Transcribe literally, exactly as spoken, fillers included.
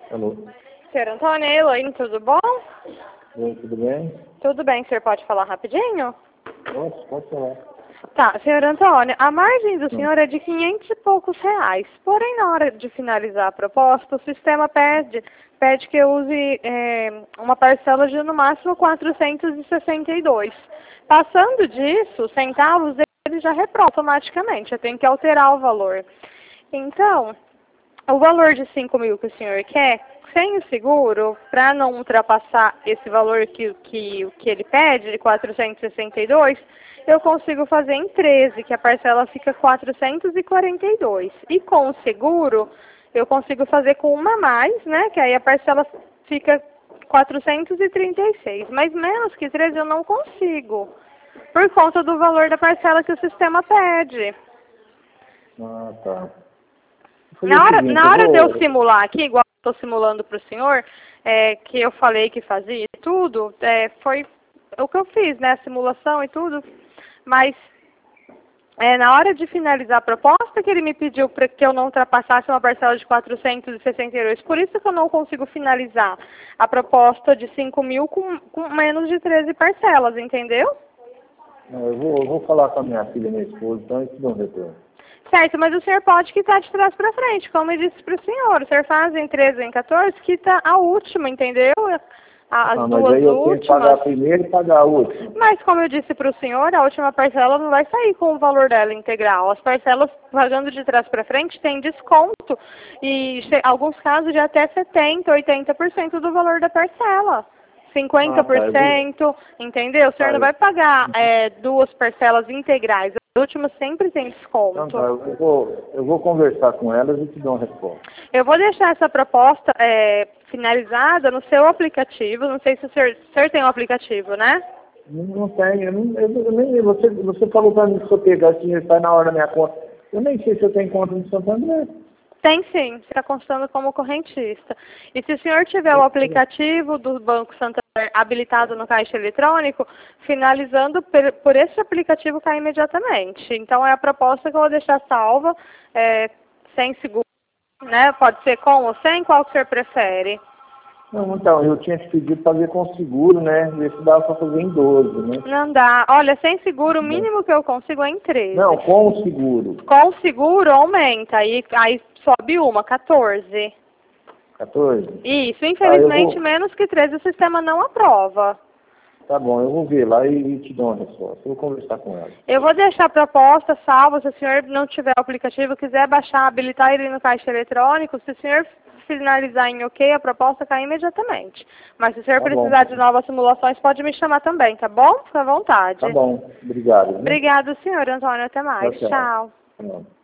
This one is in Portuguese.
Alô? Senhor Antônio, Elaine, tudo bom? Oi, tudo bem? Tudo bem, o senhor pode falar rapidinho? Posso, pode falar. Tá, senhor Antônio, a margem do Hum. senhor é de quinhentos e poucos reais. Porém, na hora de finalizar a proposta, o sistema pede, pede que eu use é, uma parcela de no máximo quatrocentos e sessenta e dois. Passando disso, centavos, ele já reprova automaticamente. Eu tenho que alterar o valor. Então, o valor de cinco mil que o senhor quer, sem o seguro, para não ultrapassar esse valor que, que, que ele pede, de quatrocentos e sessenta e dois, eu consigo fazer em treze, que a parcela fica quatrocentos e quarenta e dois. E com o seguro, eu consigo fazer com uma a mais, né, que aí a parcela fica quatrocentos e trinta e seis. Mas menos que treze eu não consigo, por conta do valor da parcela que o sistema pede. Ah, tá. Na hora, seguinte, na hora eu de vou... eu simular aqui, igual eu estou simulando para o senhor, é, que eu falei que fazia e tudo, é, foi o que eu fiz, né, a simulação e tudo, mas é, na hora de finalizar a proposta que ele me pediu para que eu não ultrapassasse uma parcela de quatrocentos e sessenta e dois, por isso que eu não consigo finalizar a proposta de cinco mil com, com menos de treze parcelas, entendeu? Não, eu vou, eu vou falar com a minha filha e minha esposa, então eles te dão um retorno. Certo, mas o senhor pode quitar de trás para frente, como eu disse para o senhor. O senhor faz em treze, em quatorze, quita a última, entendeu? A- As Ah, mas duas aí eu tenho que pagar a últimas. primeira e pagar a última. Mas como eu disse para o senhor, a última parcela não vai sair com o valor dela integral. As parcelas pagando de trás para frente tem desconto. E em alguns casos de até setenta por cento, oitenta por cento do valor da parcela. cinquenta Ah, por tá. Eu vou... cento, entendeu? O senhor Tá, não eu... vai pagar é, duas parcelas integrais. A última sempre tem Então desconto. tá, eu vou, eu vou conversar com elas e te dou uma resposta. Eu vou deixar essa proposta é, finalizada no seu aplicativo. Não sei se o senhor, o senhor tem um aplicativo, né? Não, não tem, eu, não, eu, eu nem... Você, você falou pra mim que se eu pegar esse dinheiro sai na hora da minha conta. Eu nem sei se eu tenho conta no Santander. Tem sim, está constando como correntista. E se o senhor tiver o aplicativo do Banco Santander habilitado no caixa eletrônico, finalizando por, por esse aplicativo cai imediatamente. Então é a proposta que eu vou deixar salva, é, sem seguro, né? Pode ser com ou sem, qual que o senhor prefere? Não, então, eu tinha te pedido fazer com seguro, né? Ver se dava para fazer em doze, né? Não dá. Olha, sem seguro, o mínimo que eu consigo é em treze. Não, com o seguro. Com o seguro, aumenta. Aí, aí sobe uma, quatorze. quatorze? Isso, Ah, eu infelizmente, vou... menos que treze o sistema não aprova. Tá bom, eu vou ver lá e, e te dou uma resposta. Eu vou conversar com ela. Eu vou deixar a proposta salva, se o senhor não tiver o aplicativo, quiser baixar, habilitar ele no caixa eletrônico, se o senhor finalizar em ok, a proposta cai imediatamente. Mas se o senhor Tá bom. precisar de novas simulações, pode me chamar também, tá bom? Fica à vontade. Tá bom, obrigado. Né? Obrigado, senhor Antônio. Até mais. Tchau, tchau. Tchau. Tchau.